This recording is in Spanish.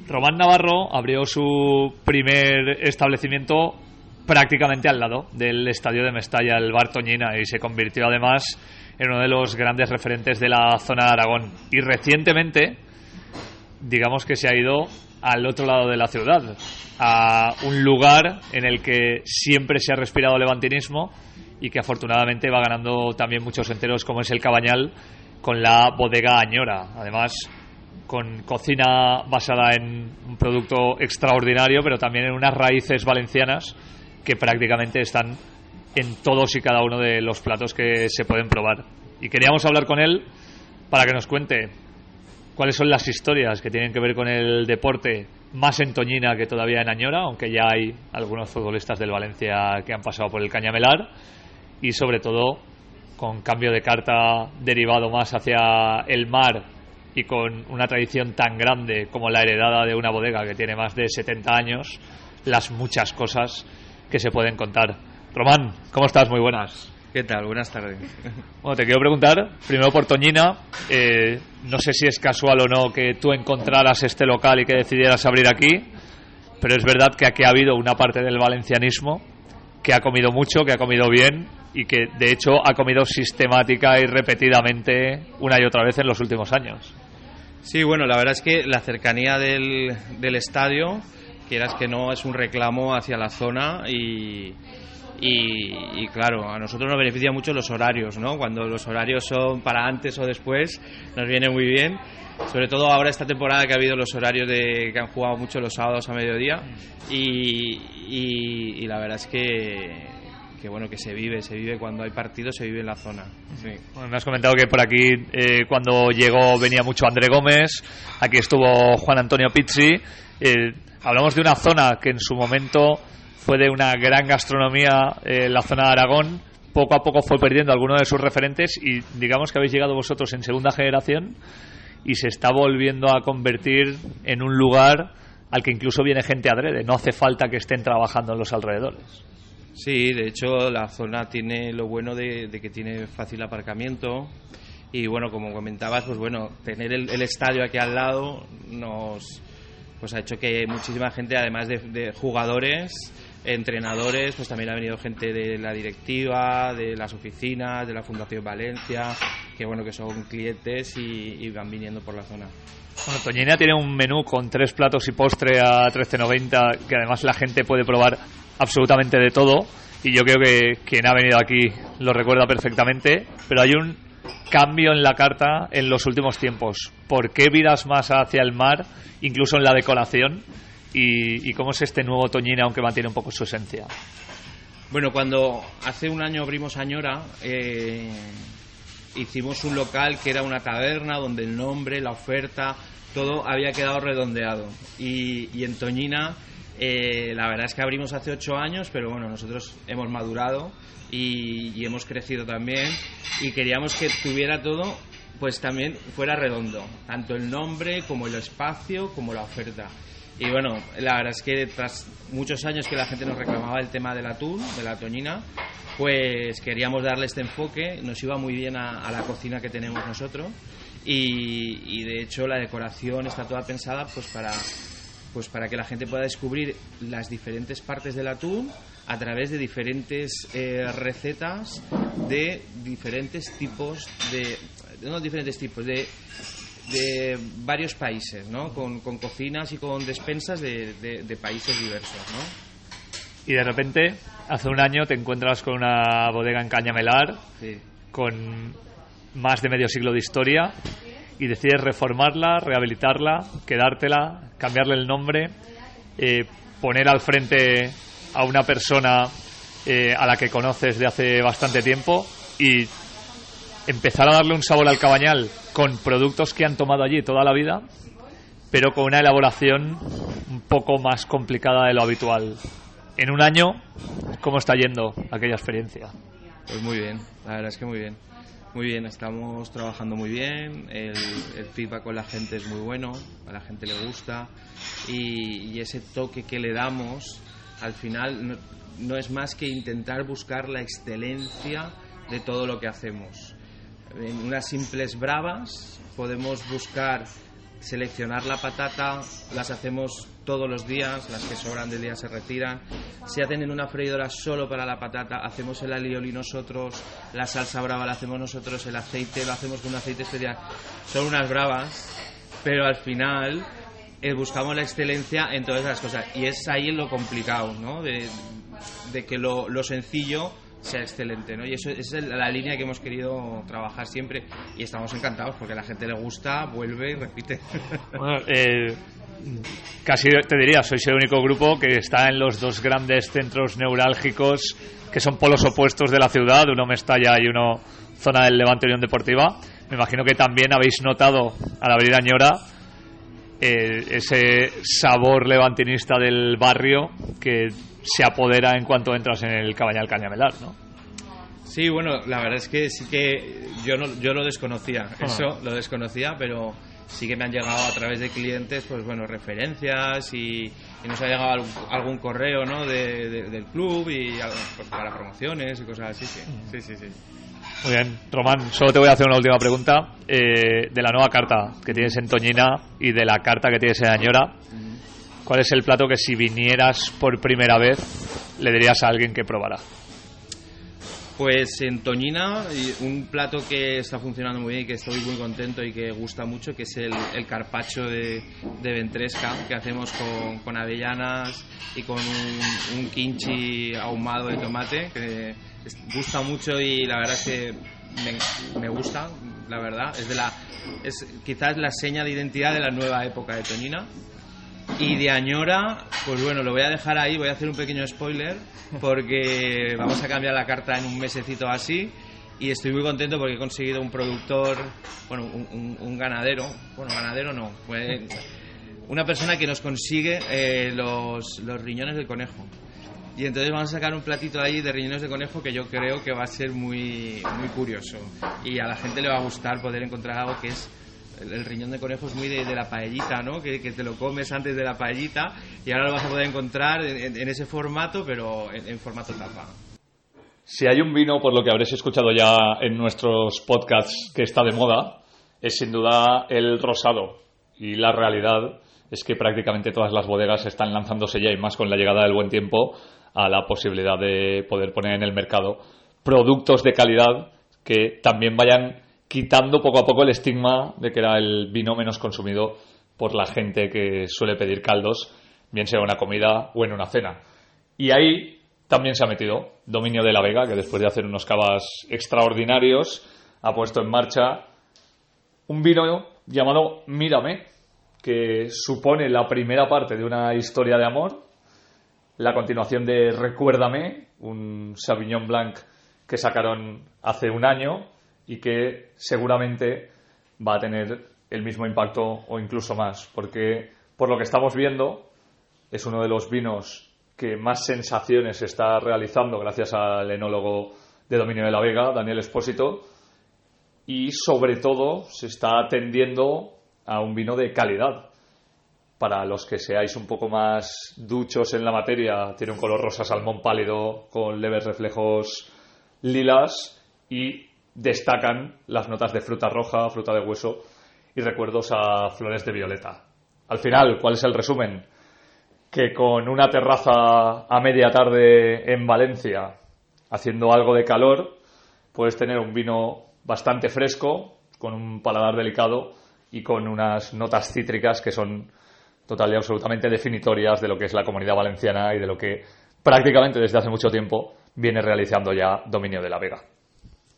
Román Navarro abrió su primer establecimiento prácticamente al lado del estadio de Mestalla, el Bar Toñina, y se convirtió además en uno de los grandes referentes de la zona de Aragón. Y recientemente, digamos que se ha ido al otro lado de la ciudad, a un lugar en el que siempre se ha respirado levantinismo y que afortunadamente va ganando también muchos enteros, como es el Cabañal, con la bodega Añora. Además, con cocina basada en un producto extraordinario, pero también en unas raíces valencianas que prácticamente están en todos y cada uno de los platos que se pueden probar. Y queríamos hablar con él para que nos cuente cuáles son las historias que tienen que ver con el deporte, más en Toñina que todavía en Añora, aunque ya hay algunos futbolistas del Valencia que han pasado por el Cañamelar, y sobre todo con cambio de carta derivado más hacia el mar y con una tradición tan grande como la heredada de una bodega que tiene más de 70 años, las muchas cosas que se pueden contar. Román, ¿cómo estás? Muy buenas. ¿Qué tal? Buenas tardes. Bueno, te quiero preguntar, primero por Toñina, no sé si es casual o no que tú encontraras este local y que decidieras abrir aquí, pero es verdad que aquí ha habido una parte del valencianismo que ha comido mucho, que ha comido bien y que de hecho ha comido sistemática y repetidamente una y otra vez en los últimos años. Sí, bueno, la verdad es que la cercanía del estadio, quieras que no, es un reclamo hacia la zona y claro, a nosotros nos beneficia mucho los horarios, ¿no? Cuando los horarios son para antes o después, nos viene muy bien. Sobre todo ahora esta temporada que ha habido los horarios que han jugado mucho los sábados a mediodía y la verdad es que bueno, que se vive cuando hay partidos, se vive en la zona. Sí. Bueno, me has comentado que por aquí cuando llegó venía mucho André Gómez, aquí estuvo Juan Antonio Pizzi. Hablamos de una zona que en su momento fue de una gran gastronomía, la zona de Aragón. Poco a poco fue perdiendo algunos de sus referentes y digamos que habéis llegado vosotros en segunda generación y se está volviendo a convertir en un lugar al que incluso viene gente adrede. No hace falta que estén trabajando en los alrededores. Sí, de hecho la zona tiene lo bueno de que tiene fácil aparcamiento y bueno, como comentabas, pues bueno, tener el estadio aquí al lado nos ha hecho que muchísima gente, además de jugadores, entrenadores, pues también ha venido gente de la directiva, de las oficinas, de la Fundación Valencia, que bueno, que son clientes y van viniendo por la zona. Bueno, Toñina tiene un menú con 3 platos y postre a 13,90, que además la gente puede probar absolutamente de todo, y yo creo que quien ha venido aquí lo recuerda perfectamente, pero hay un cambio en la carta en los últimos tiempos. ¿Por qué viras más hacia el mar, incluso en la decoración? ¿Y cómo es este nuevo Toñina, aunque mantiene un poco su esencia? Bueno, cuando hace un año abrimos Añora, hicimos un local que era una taberna donde el nombre, la oferta, todo había quedado redondeado. Y en Toñina, la verdad es que abrimos hace 8 años, pero bueno, nosotros hemos madurado y hemos crecido también y queríamos que tuviera todo, pues también fuera redondo, tanto el nombre como el espacio como la oferta. Y bueno, la verdad es que tras muchos años que la gente nos reclamaba el tema del atún, de la Toñina, pues queríamos darle este enfoque, nos iba muy bien a la cocina que tenemos nosotros y de hecho la decoración está toda pensada pues para que la gente pueda descubrir las diferentes partes del atún a través de diferentes recetas de diferentes tipos de varios países, ¿no? Con cocinas y con despensas de países diversos, ¿no? Y de repente, hace un año te encuentras con una bodega en Cañamelar, sí, con más de medio siglo de historia, y decides reformarla, rehabilitarla, quedártela, cambiarle el nombre, poner al frente a una persona a la que conoces de hace bastante tiempo y empezar a darle un sabor al Cabañal con productos que han tomado allí toda la vida, pero con una elaboración un poco más complicada de lo habitual. En un año, ¿cómo está yendo aquella experiencia? Pues muy bien, la verdad es que muy bien. Muy bien, estamos trabajando muy bien, el feedback con la gente es muy bueno, a la gente le gusta y ese toque que le damos al final no es más que intentar buscar la excelencia de todo lo que hacemos. En unas simples bravas podemos buscar seleccionar la patata, las hacemos todos los días, las que sobran del día se retiran, se hacen en una freidora solo para la patata, hacemos el alioli nosotros, la salsa brava la hacemos nosotros, el aceite lo hacemos con un aceite especial. Son unas bravas, pero al final buscamos la excelencia en todas esas cosas, y es ahí lo complicado, ¿no? De que lo sencillo sea excelente, ¿no? Y esa es la línea que hemos querido trabajar siempre, y estamos encantados porque a la gente le gusta, vuelve y repite. Bueno, casi te diría, sois el único grupo que está en los dos grandes centros neurálgicos que son polos opuestos de la ciudad, uno Mestalla y uno zona del Levante Unión Deportiva. Me imagino que también habéis notado al abrir Añora ese sabor levantinista del barrio que se apodera en cuanto entras en el Cabañal Cañamelar, ¿no? Sí, bueno, la verdad es que sí que yo lo desconocía, eso lo desconocía, pero sí que me han llegado a través de clientes, pues bueno, referencias, y nos ha llegado algún correo, ¿no? del club, y pues, para promociones y cosas así, sí. Muy bien, Román, solo te voy a hacer una última pregunta. De la nueva carta que tienes en Toñina y de la carta que tienes en Añora, ¿cuál es el plato que si vinieras por primera vez le dirías a alguien que probara? Pues en Toñina, un plato que está funcionando muy bien y que estoy muy contento y que gusta mucho, que es el carpaccio de ventresca, que hacemos con avellanas y con un kimchi ahumado de tomate, que gusta mucho, y la verdad es que me gusta, la verdad. Es quizás la seña de identidad de la nueva época de Toñina. Y de Añora, pues bueno, lo voy a dejar ahí, voy a hacer un pequeño spoiler, porque vamos a cambiar la carta en un mesecito así, y estoy muy contento porque he conseguido un productor, bueno, un ganadero, bueno, ganadero no, una persona que nos consigue los riñones de conejo. Y entonces vamos a sacar un platito ahí de riñones de conejo que yo creo que va a ser muy, muy curioso, y a la gente le va a gustar poder encontrar algo que es... El riñón de conejo es muy de la paellita, ¿no? Que te lo comes antes de la paellita, y ahora lo vas a poder encontrar en ese formato, pero en formato tapa. Si hay un vino, por lo que habréis escuchado ya en nuestros podcasts, que está de moda, es sin duda el rosado. Y la realidad es que prácticamente todas las bodegas están lanzándose ya, y más con la llegada del buen tiempo, a la posibilidad de poder poner en el mercado productos de calidad que también vayan quitando poco a poco el estigma de que era el vino menos consumido por la gente que suele pedir caldos, bien sea en una comida o en una cena. Y ahí también se ha metido Dominio de la Vega, que después de hacer unos cavas extraordinarios ha puesto en marcha un vino llamado Mírame, que supone la primera parte de una historia de amor, la continuación de Recuérdame, un Sauvignon Blanc que sacaron hace un año y que seguramente va a tener el mismo impacto o incluso más, porque por lo que estamos viendo es uno de los vinos que más sensaciones está realizando gracias al enólogo de Dominio de la Vega, Daniel Espósito, y sobre todo se está tendiendo a un vino de calidad. Para los que seáis un poco más duchos en la materia, tiene un color rosa salmón pálido con leves reflejos lilas, y destacan las notas de fruta roja, fruta de hueso y recuerdos a flores de violeta. Al final, ¿cuál es el resumen? Que con una terraza a media tarde en Valencia, haciendo algo de calor, puedes tener un vino bastante fresco, con un paladar delicado y con unas notas cítricas que son total y absolutamente definitorias de lo que es la Comunidad Valenciana y de lo que prácticamente desde hace mucho tiempo viene realizando ya Dominio de la Vega.